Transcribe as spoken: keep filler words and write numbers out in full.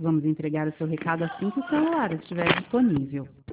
Vamos entregar o seu recado assim que o celular estiver disponível.